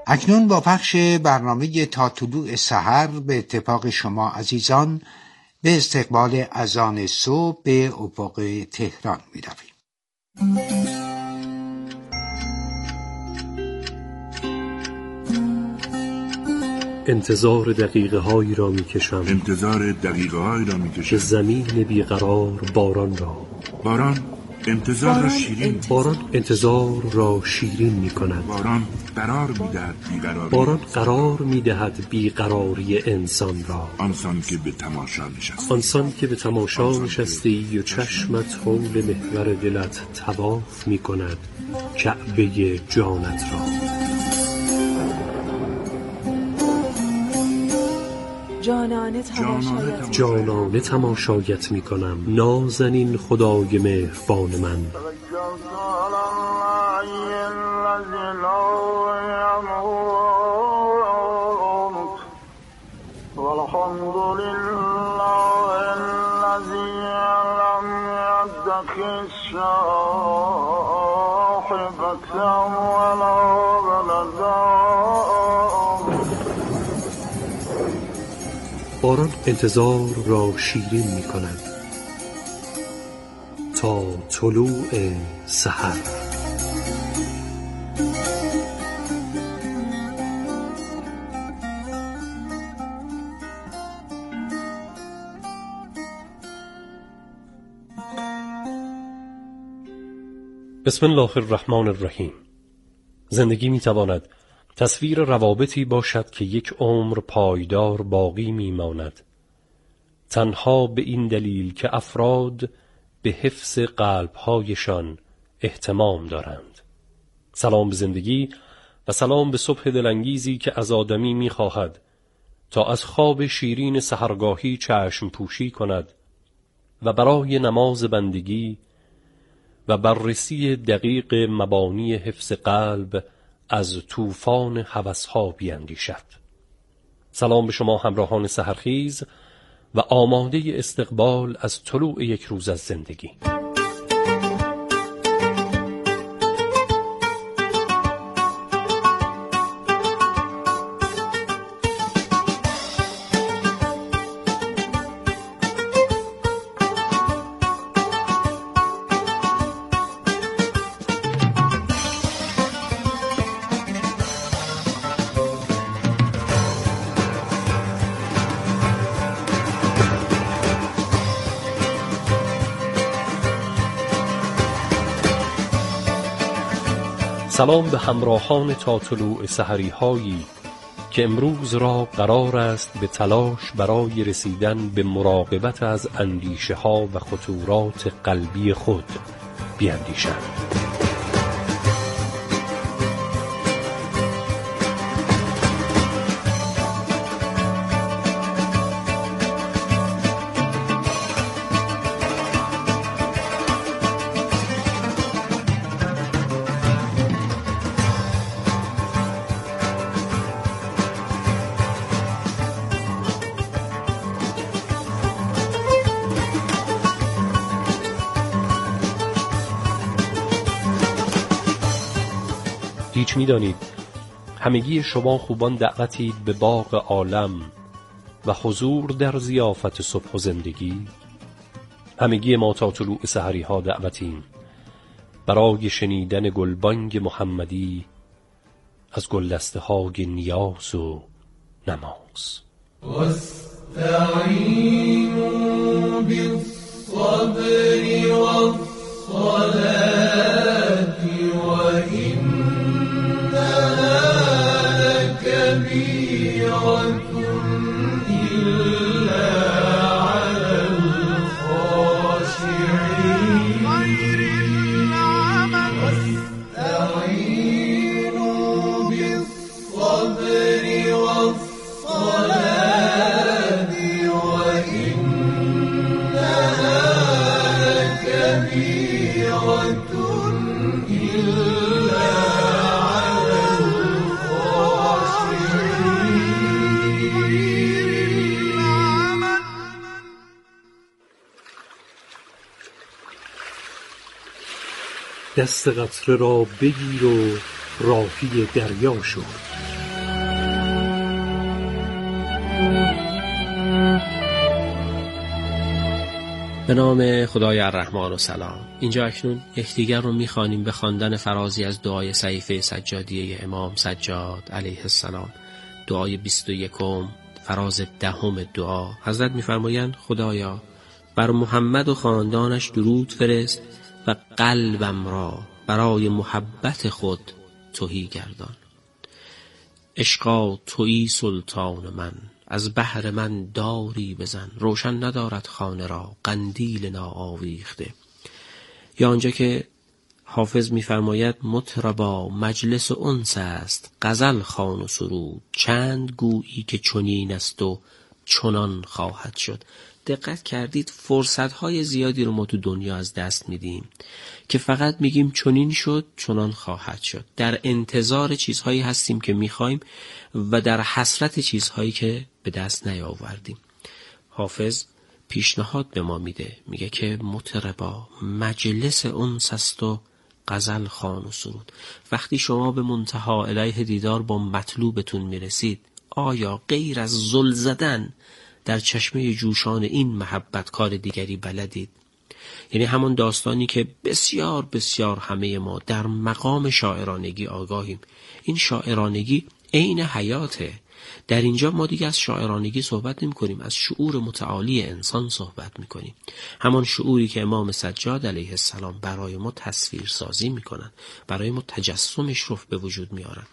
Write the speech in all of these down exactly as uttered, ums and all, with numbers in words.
اکنون با پخش برنامه تا طلوع سحر به اتفاق شما عزیزان به استقبال اذان صبح به افق تهران می رویم. انتظار دقیقه هایی را می کشم انتظار دقیقه هایی را می کشم به زمین بیقرار باران را. باران انتظار باران را شیرین باران انتظار را شیرین می کند. باران قرار می دهد بیقراری باران قرار می دهد بیقراری انسان را. آنسان که به تماشا نشستی آنسان که به تماشا نشستی و چشمت حول محور دلت طواف می کند کعبه جانت را. جانانه تماشایت, جانانه تماشایت می کنم نازنین خدای مهربان من. باران انتظار را شیرین می کند تا طلوع سحر. بسم الله الرحمن الرحیم. زندگی می تواند تصویر روابطی باشد که یک عمر پایدار باقی میماند، تنها به این دلیل که افراد به حفظ قلب‌هایشان اهتمام دارند. سلام به زندگی و سلام به صبح دلانگیزی که از آدمی می‌خواهد تا از خواب شیرین سحرگاهی چشم پوشی کند و برای نماز بندگی و بررسی دقیق مبانی حفظ قلب از طوفان هوس‌ها بیندیشد. سلام به شما همراهان سحرخیز و آماده استقبال از طلوع یک روز از زندگی. سلام به همراهان تا طلوع سحری هایی که امروز را قرار است به تلاش برای رسیدن به مراقبت از اندیشه ها و خطورات قلبی خود بیاندیشند. هیچ می دانید همگی شما خوبان دعوتید به باغ عالم و حضور در ضیافت صبح و زندگی. همگی ما تا طلوع سحری ها دعوتیم برای شنیدن گلبانگ محمدی از گلدسته های نیاز و نماز. واستعینوا بالصبر والصلاة دست قطره را بگیر و راهی دریا شو. به نام خدای الرحمن السلام. اینجا اکنون یکدیگر رو میخوانیم به خواندن فرازی از دعای صحیفه سجادیه امام سجاد علیه السلام. دعای بیست و یکم، فراز دهم دعا. حضرت میفرمایند خدایا بر محمد و خاندانش درود فرست و قلبم را برای محبت خود تهی گردان. عشقا تویی سلطان من، از بحر من داری بزن. روشن ندارد خانه را قندیل ناآویخته. یا آنجا که حافظ می‌فرماید مطربا مجلس انس است، غزل خوان و سرود. چند گویی که چنین است و چنان خواهد شد. دقت کردید فرصت‌های زیادی رو ما تو دنیا از دست میدیم که فقط میگیم چنین شد چنان خواهد شد. در انتظار چیزهایی هستیم که میخوایم و در حسرت چیزهایی که به دست نیاوردیم. حافظ پیشنهاد به ما میده، میگه که مطربا مجلس انس است و غزل خوان و سرود. وقتی شما به منتها الیه دیدار با مطلوبتون میرسید، آیا غیر از زل زدن در چشمه جوشان این محبت کار دیگری بلدید؟ یعنی همون داستانی که بسیار بسیار همه ما در مقام شاعرانگی آگاهیم. این شاعرانگی عین حیاته. در اینجا ما دیگه از شاعرانگی صحبت نمی کنیم، از شعور متعالی انسان صحبت می کنیم. همان شعوری که امام سجاد علیه السلام برای ما تصویر سازی می کنن، برای ما تجسمش رو به وجود می آرن.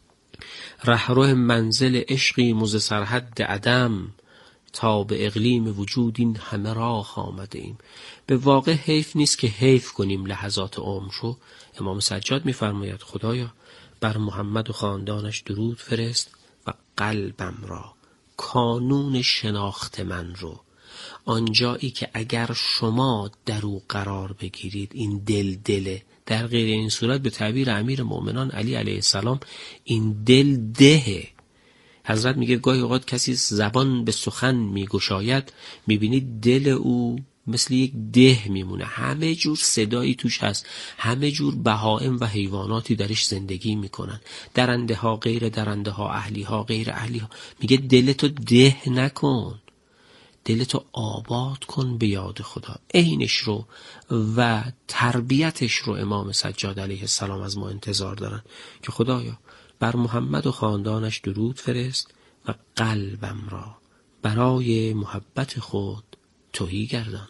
رهرو منزل عشقی مز سرحد عدم، تا به اقلیم وجود این همه راه آمده ایم. به واقع حیف نیست که حیف کنیم لحظات عمر رو. امام سجاد می‌فرماید خدایا بر محمد و خاندانش درود فرست و قلبم را، کانون شناخت من رو، آنجایی که اگر شما در او قرار بگیرید این دل دله. در غیر این صورت به تعبیر امیر مومنان علی علیه السلام این دل دهه. حضرت میگه گاهی اوقات کسی زبان به سخن میگشاید، میبینید دل او مثل یک ده میمونه، همه جور صدایی توش هست، همه جور بهائم و حیواناتی درش زندگی میکنن، درنده ها غیر درنده ها، اهلی ها غیر اهلی ها. میگه دلتو ده نکن، دلتو آباد کن به یاد خدا. عینش رو و تربیتش رو امام سجاد علیه السلام از ما انتظار دارن که خدایا بر محمد و خاندانش درود فرست و قلبم را برای محبت خود تهی گردان.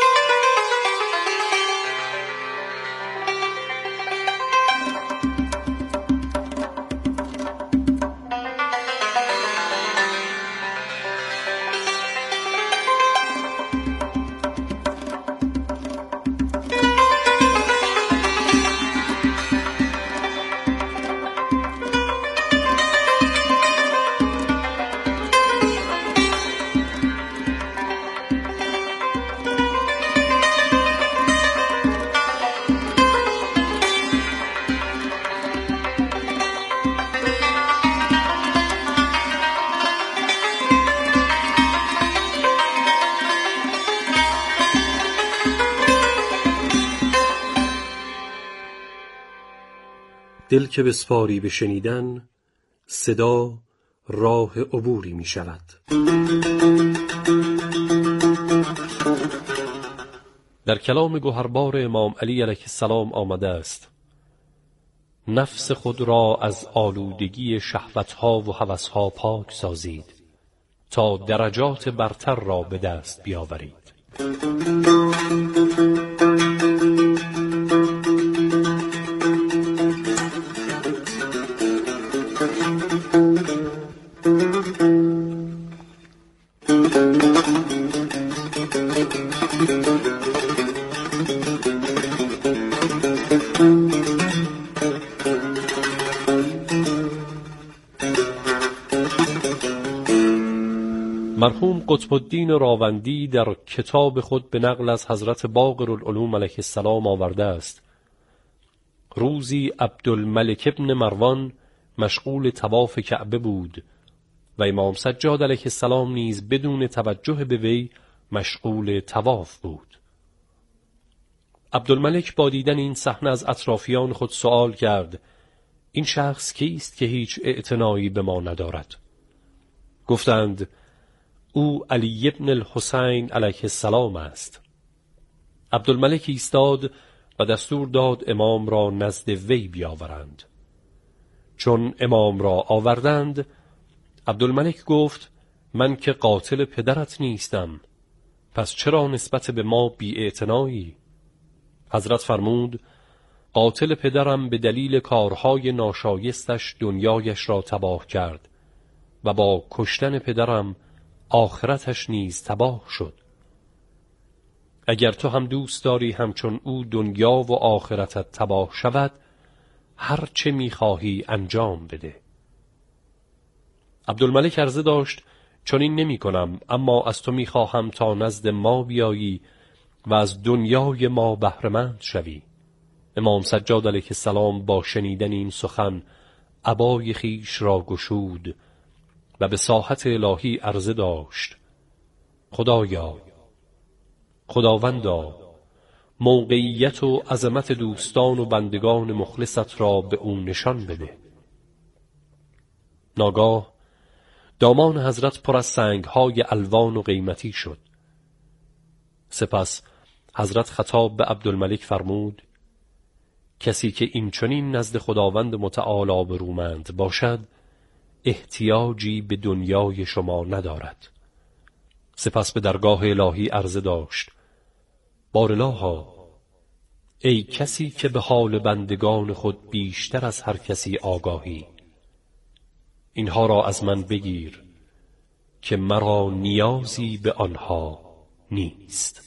دل که بسپاری به شنیدن، صدا راه عبوری می شود. در کلام گوهربار امام علی علیه السلام آمده است نفس خود را از آلودگی شهوتها و هوسها پاک سازید تا درجات برتر را به دست بیاورید. مرحوم قطب الدین راوندی در کتاب خود به نقل از حضرت باقرالعلوم علیه السلام آورده است روزی عبدالملک ابن مروان مشغول طواف کعبه بود و امام سجاد علیه السلام نیز بدون توجه به وی مشغول طواف بود. عبدالملک با دیدن این صحنه از اطرافیان خود سؤال کرد این شخص کیست که هیچ اعتنایی به ما ندارد؟ گفتند او علی ابن الحسین علیه السلام است. عبدالملک ایستاد و دستور داد امام را نزد وی بیاورند. چون امام را آوردند، عبدالملک گفت من که قاتل پدرت نیستم، پس چرا نسبت به ما بی‌اعتنایی؟ حضرت فرمود قاتل پدرم به دلیل کارهای ناشایستش دنیایش را تباه کرد و با کشتن پدرم آخرتش نیز تباه شد. اگر تو هم دوست داری همچون او دنیا و آخرتت تباه شود، هر چه می‌خواهی انجام بده. عبدالملک عرضه داشت چون این نمی کنم، اما از تو می‌خواهم تا نزد ما بیایی و از دنیای ما بهره‌مند شوی. امام سجاد علیه السلام با شنیدن این سخن عبای خیش را گشود و به ساحت الهی عرضه داشت خدایا، خداوندا، موقعیت و عظمت دوستان و بندگان مخلصت را به او نشان بده. ناگاه دامان حضرت پر از سنگ‌های الوان و قیمتی شد. سپس حضرت خطاب به عبدالملک فرمود کسی که این چنین نزد خداوند متعالی برومند باشد، احتیاجی به دنیای شما ندارد. سپس به درگاه الهی عرضه داشت بارالها، ای کسی که به حال بندگان خود بیشتر از هر کسی آگاهی، اینها را از من بگیر که مرا نیازی به آنها نیست.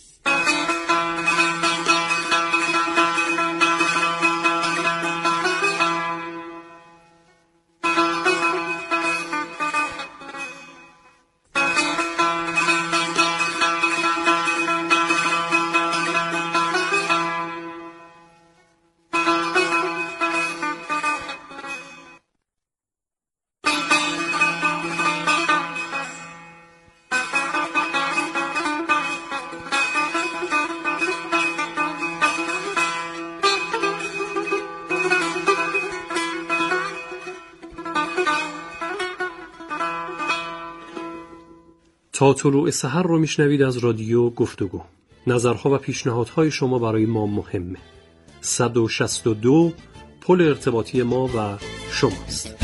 تا طلوع سحر رو میشنوید از رادیو گفتگو. نظرها و پیشنهادهای شما برای ما مهمه. صد و شصت و دو پل ارتباطی ما و شماست.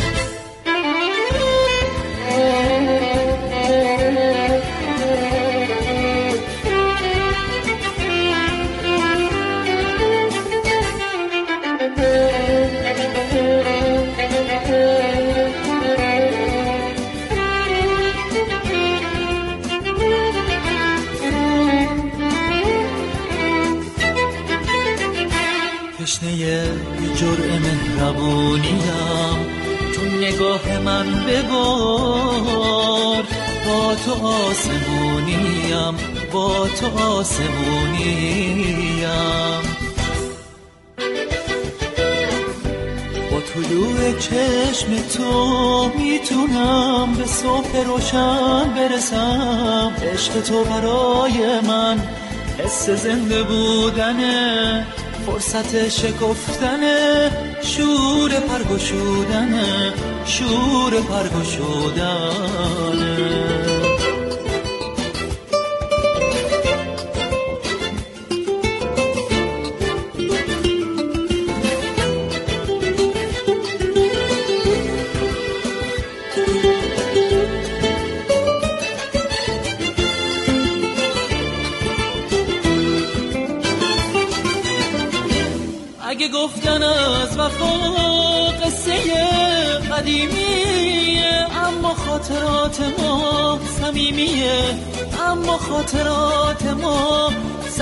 تشنه یه جرعه مهربونیم، تو نگاه من ببار. با تو آسمونیم، با تو آسمونیم. با طلوع چشم تو میتونم به صبح روشن برسم. عشق تو برای من حس زنده بودنه، فرصت شکفتنه، شور پرگشودنه، شور پرگشودنه. اگه گفتن از وفا قصه قدیمیه، اما خاطرات ما صمیمیه، اما خاطرات ما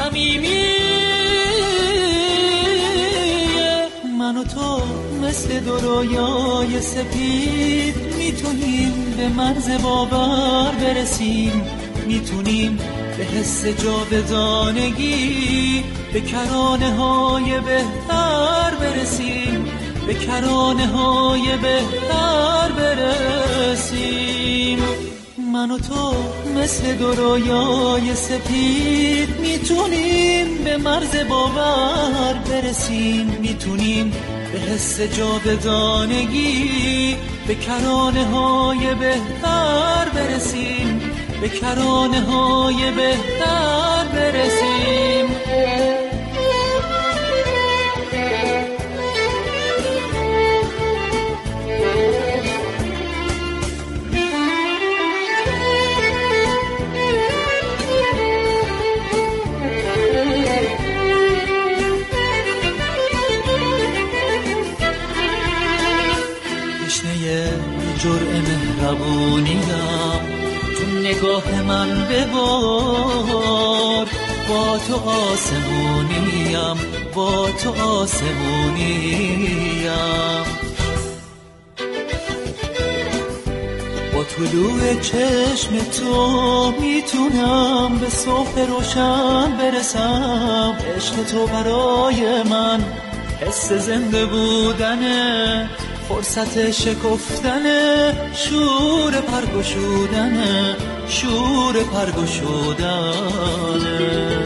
صمیمیه. من و تو مثل دو رویای سپید میتونیم به مرز باور برسیم، میتونیم به حس جاودانگی، به کرانه های بهتر برسیم، به کرانه های بهتر برسیم. من و تو مثل دو رویای سپید میتونیم به مرز باور برسیم، میتونیم به حس جاودانگی، به کرانه های بهتر برسیم، به کرانه های بهتر برسیم. نگاه من ببار، با تو آسمونیم، با تو آسمونیم. با طلوع چشم تو میتونم به صبح روشن برسم. عشق تو برای من حس زنده بودنه، فرصت شکفتنه، شور پرگشودنه، شور پرگشودنه.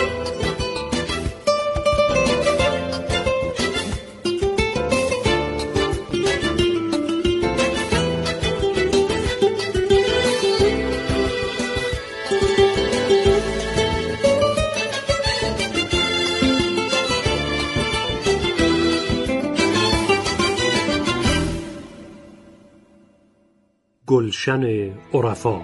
گلشن عرفا.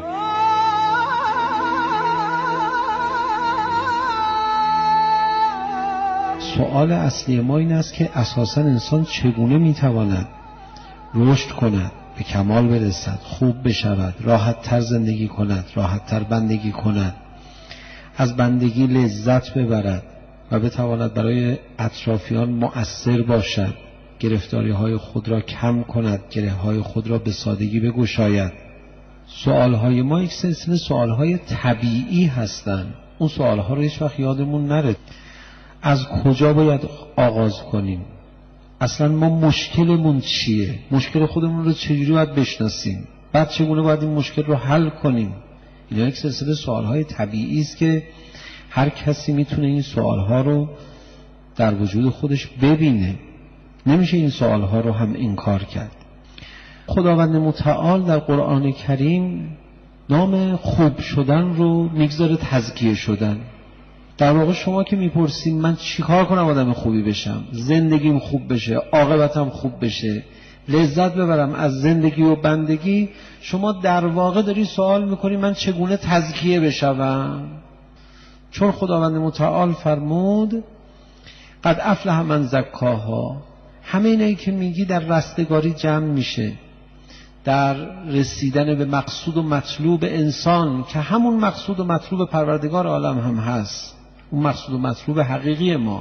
سوال اصلی ما این است که اساساً انسان چگونه میتواند رشد کند، به کمال برسد، خوب بشود، راحت تر زندگی کند، راحت تر بندگی کند، از بندگی لذت ببرد و بتواند برای اطرافیان مؤثر باشد، گرفتاری های خود را کم کند، گره های خود را به سادگی بگشاید. سوال های ما یک سلسله سوال های طبیعی هستند. اون سوال ها رو هیچ وقت یادمون نره. از کجا باید آغاز کنیم؟ اصلا ما مشکلمون چیه؟ مشکل خودمون رو چجوری باید بشناسیم؟ بعد چگونه باید این مشکل رو حل کنیم؟ اینا یک سلسله سوال های طبیعی است که هر کسی میتونه این سوال ها رو در وجود خودش ببینه. نمیشه این سوال ها رو هم انکار کرد. خداوند متعال در قرآن کریم نام خوب شدن رو میگذاره تزکیه شدن. در واقع شما که میپرسید من چیکار کنم آدم خوبی بشم، زندگیم خوب بشه، عاقبتم خوب بشه، لذت ببرم از زندگی و بندگی، شما در واقع داری سوال میکنی من چگونه تزکیه بشم. چون خداوند متعال فرمود قد افلح من زکاها. همه اینایی که میگی در رستگاری جمع میشه، در رسیدن به مقصود و مطلوب انسان که همون مقصود و مطلوب پروردگار عالم هم هست، اون مقصود و مطلوب حقیقی ما.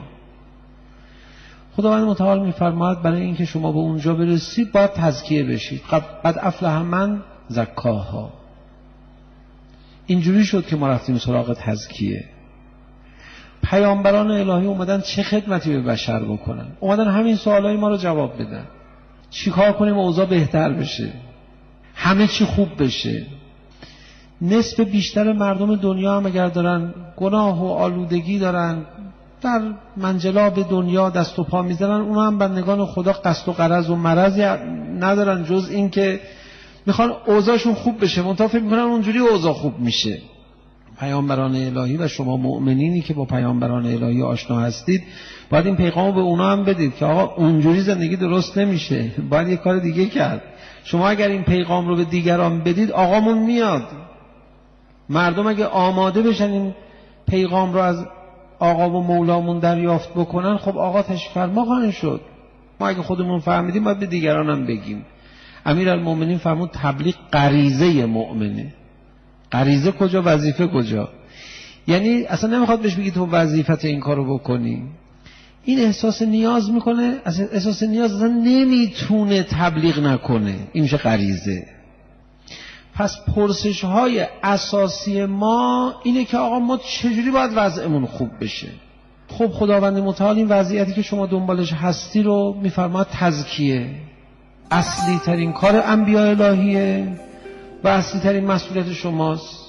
خداوند متعال میفرماید برای اینکه شما به اونجا برسید باید تزکیه بشید. قد افلح من زکاها. اینجوری شد که ما رفتیم سراغ تزکیه. پیامبران الهی اومدن چه خدمتی به بشر بکنن؟ اومدن همین سوالای ما رو جواب بدن. چیکار کنیم اوضاع بهتر بشه، همه چی خوب بشه. نصف بیشتر مردم دنیا هم اگر دارن گناه و آلودگی دارن، در منجلاب دنیا دست و پا میزنن، اونا هم بندگان خدا قصد و غرض و مرضی ندارن جز این که میخوان اوضاعشون خوب بشه، منتها فکر میکنن اونجوری اوضاع خوب میشه. پیامبران الهی و شما مؤمنینی که با پیامبران الهی آشنا هستید باید این پیغامو به اونا هم بدید که آقا اونجوری زندگی درست نمیشه، باید یه کار دیگه کرد. شما اگر این پیغام رو به دیگران بدید آقامون میاد. مردم اگه آماده بشن این پیغام رو از آقا و مولامون دریافت بکنن، خب آقا تشریف فرما خواهند شد. ما اگه خودمون فهمیدیم باید به دیگران هم بگیم. امیرالمومنین فرمود تبلیغ غریزه مؤمنه. غریزه کجا، وظیفه کجا؟ یعنی اصلا نمیخواد بهش بگی تو وظیفت این کارو بکنی. این احساس نیاز میکنه، احساس نیاز اصلا نمیتونه تبلیغ نکنه، این میشه غریزه. پس پرسش های اساسی ما اینه که آقا ما چجوری باید وضعمون خوب بشه؟ خب خداوند متعال این وضعیتی که شما دنبالش هستی رو میفرماد تزکیه. اصلی ترین کار انبیاء الهیه و اصلی ترین مسئولیت شماست.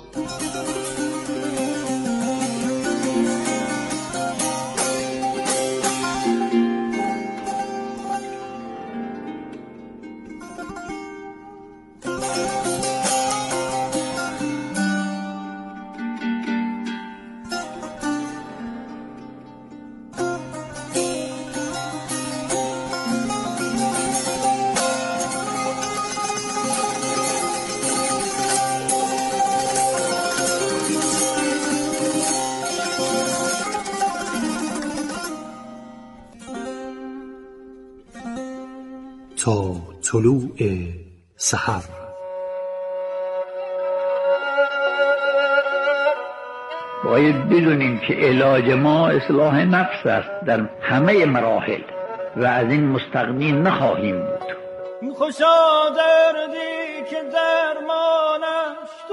تا طلوع سحر. باید بدونیم که علاج ما اصلاح نفس است در همه مراحل و از این مستغنی نخواهیم بود. خوشا دردی که درمانش تو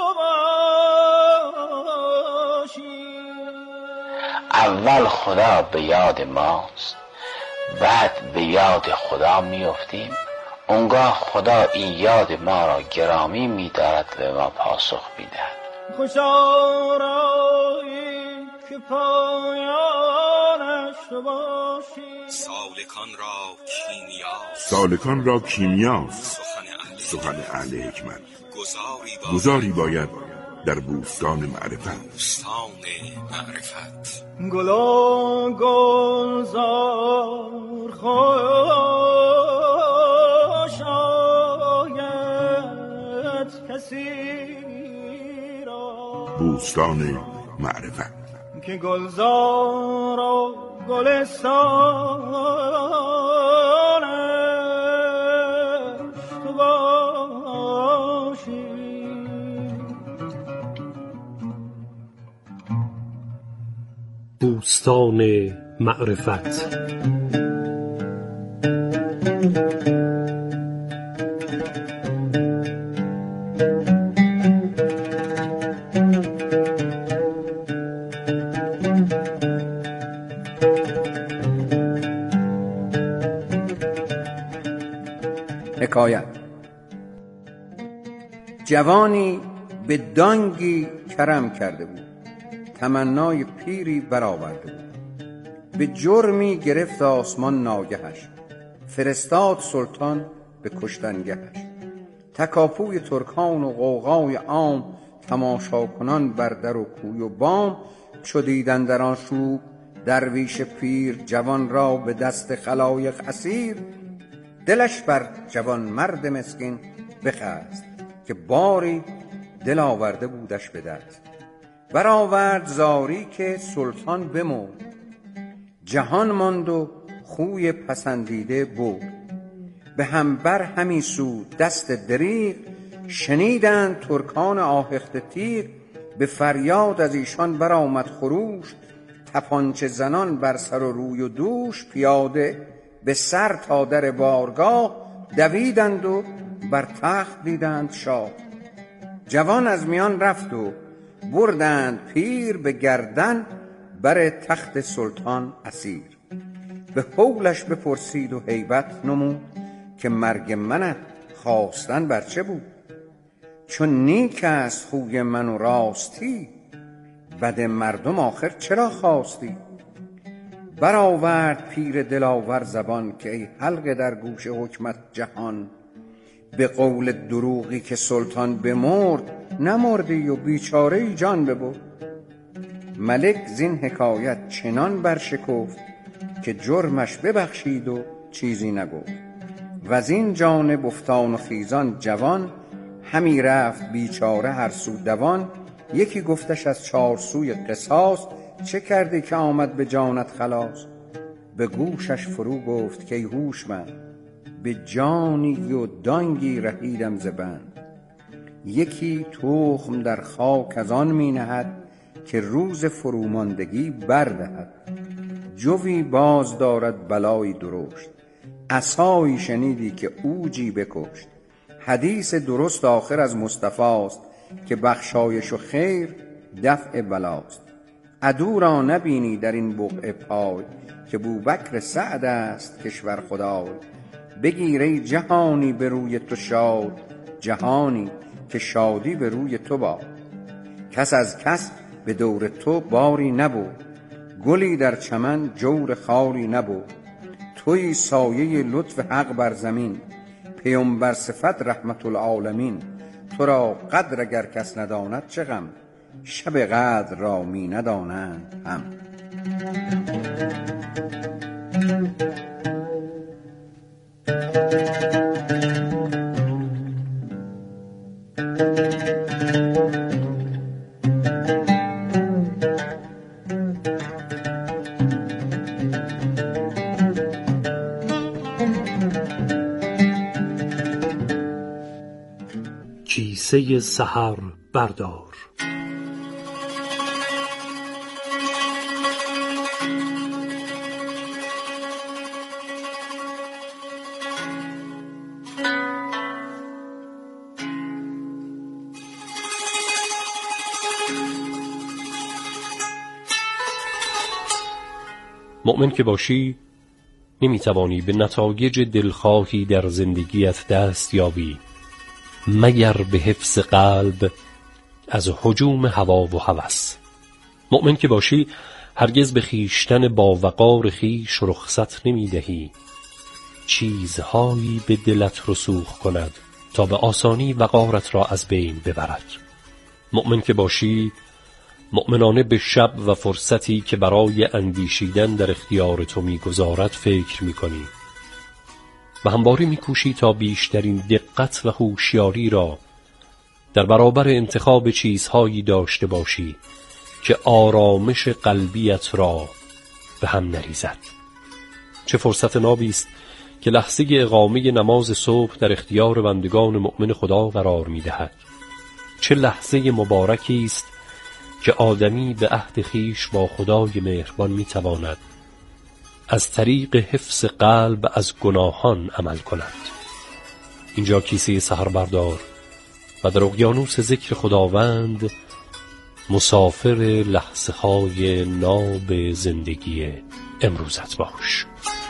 باشی. اول خدا به یاد ماست، بعد به یاد خدا میافتیم. اونگاه خدا این یاد ما را گرامی می‌دارد و به ما پاسخ می‌دهد. خوشا رایی که پایانش تو باشی. سالکان را کیمیا سالکان را کیمیاست سخن اهل حکمت. گذاری باید در بوستان معرفت. بوستان معرفت. گلا گلزار خوش آید کسی را. بوستان معرفت که گلزار و گلستانش تو باشی. بوستان معرفت. حکایت. جوانی به دانگی کرم کرده بود، تمنای پیری برآورده بود. به جرمی گرفت آسمان ناگهش، فرستاد سلطان به کشتنگهش. تکاپوی ترکان و غوغای عام، تماشا کنان بر در و کوی و بام. چو دیدند در آن شوب درویش پیر، جوان را به دست خلایق اسیر. دلش بر جوان مرد مسکین بخست، که باری دل آورده بودش به دست. برآورد زاری که سلطان بمرد، جهان ماند و خوی پسندیده بود. به همبر همی سود دست دریغ، شنیدند ترکان آهخته تیغ. به فریاد از ایشان برآمد خروش، تپانچه زنان بر سر و روی و دوش. پیاده به سر تا در بارگاه، دویدند و بر تخت دیدند شاه. جوان از میان رفت و بردند پیر، به گردن بر تخت سلطان اسیر. به هولش بپرسید و هیبت نمود، که مرگ منت خواستن بر چه بود؟ چون نیک است خوی من و راستی، بد مردم آخر چرا خواستی؟ برآورد پیر دلاور زبان، که ای حلقه در گوش حکمت جهان. به قول دروغی که سلطان بمرد، نمردی و بیچاره جان ببرد. ملک زین حکایت چنان برشکفت، که جرمش ببخشید و چیزی نگفت. وزین جانب افتان و خیزان جوان، همی رفت بیچاره هر سو دوان. یکی گفتش از چار سوی قصاص، چه کردی که آمد به جانت خلاص؟ به گوشش فرو گفت که ای هوشمند، به جانی و دانگی رهیدم ز بند. یکی تخم در خاک از آن می نهد، که روز فروماندگی بردهد. جوی باز دارد بلایی درشت، عصایی شنیدی که اوجی بکشت. حدیث درست آخر از مصطفی است، که بخشایش و خیر دفع بلاست. عدو را نبینی در این بقعه پای، که بوبکر سعد است کشور خدای. بگیر ای جهانی به روی تو شاد، جهانی که شادی به روی تو باد. کس از کس به دور تو باری نبود، گلی در چمن جور خاری نبود. توی سایه لطف حق بر زمین، پیامبر صفت رحمت العالمین. تو را قدر اگر کس نداند چه غم، شب قدر را می ندانند هم. کیسه سحر بردار. مؤمن که باشی نمیتوانی به نتایج دلخواهی در زندگیت دست یابی مگر به حفظ قلب از هجوم هوا و هوس. مؤمن که باشی هرگز به خیشتن با وقار خیش رخصت نمیدهی چیزهایی به دلت رسوخ کند تا به آسانی وقارت را از بین ببرد. مؤمن که باشی مؤمنانه به شب و فرصتی که برای اندیشیدن در اختیار تو میگذارد فکر میکنی و همواره میکوشی تا بیشترین دقت و هوشیاری را در برابر انتخاب چیزهایی داشته باشی که آرامش قلبیت را به هم نریزد. چه فرصت نابی است که لحظه اقامه نماز صبح در اختیار بندگان مؤمن خدا قرار میدهد. چه لحظه مبارکی است که آدمی به عهد خویش با خدای مهربان میتواند از طریق حفظ قلب از گناهان عمل کند. اینجا کیسه سحر بردار و در اقیانوس ذکر خداوند مسافر لحظه های ناب زندگی امروزت باش.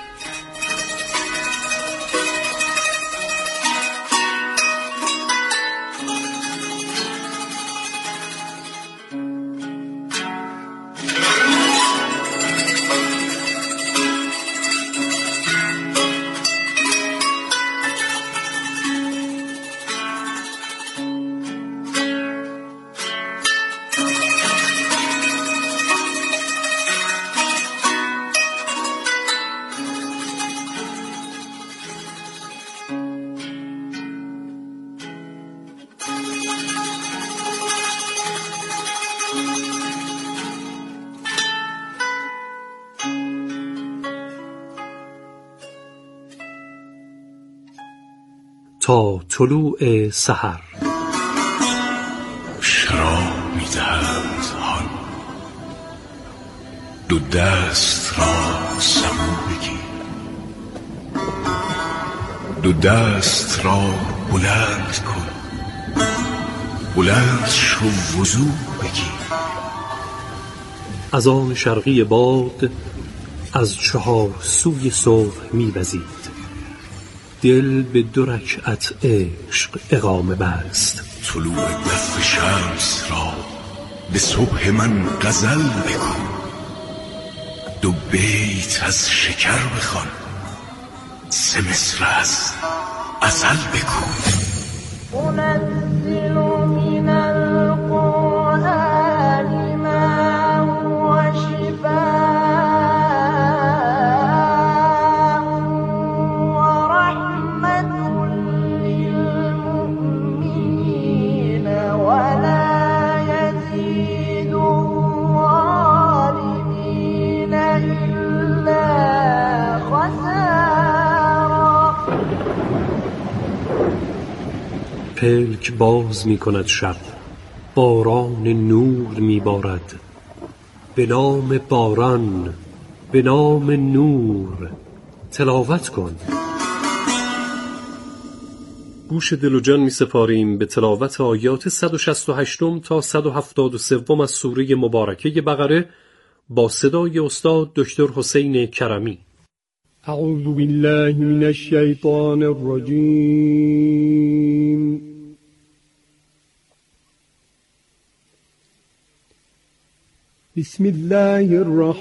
تا طلوع سحر شراب می‌دهند آن دو دست را سبو بگیر، دو دست را بلند کن، بلند شو وضو بگیر. از آن شرقی باد از چهار سوی صبح می‌وزید، دل به دو رکعت عشق اقامه بست. طلوع دف شمس را به صبح من غزل بکن، دو بیت از شکر بخوان، سه مصر از ازل بکن. منزل من القرآن ما هو شفاء ورحمة للمؤمنين ولا يزيد الظالمين إلا خسارا. پلک باز می کند شب، باران نور می بارد، به نام باران، به نام نور تلاوت کن. گوش دل و جان می سپاریم به تلاوت آیات صد و شصت و هشت تا صد و هفتاد و سه از سوره مبارکه بقره با صدای استاد دکتر حسین کرمی. اعوذ بالله من الشیطان الرجیم. بسم الله الرحمن